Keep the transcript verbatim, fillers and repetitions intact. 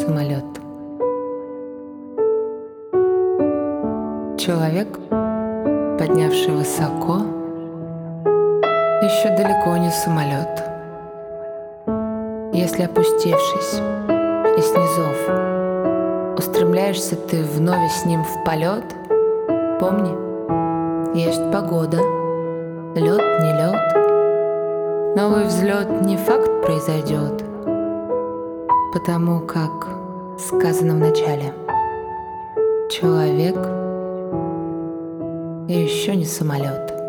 самолет. Человек, поднявший высоко, еще далеко не самолет. Если, опустившись и снизов, устремляешься ты вновь с ним в полет, помни, есть погода, лед не лед, новый взлет не факт произойдет, потому как сказано в начале, человек еще не самолет.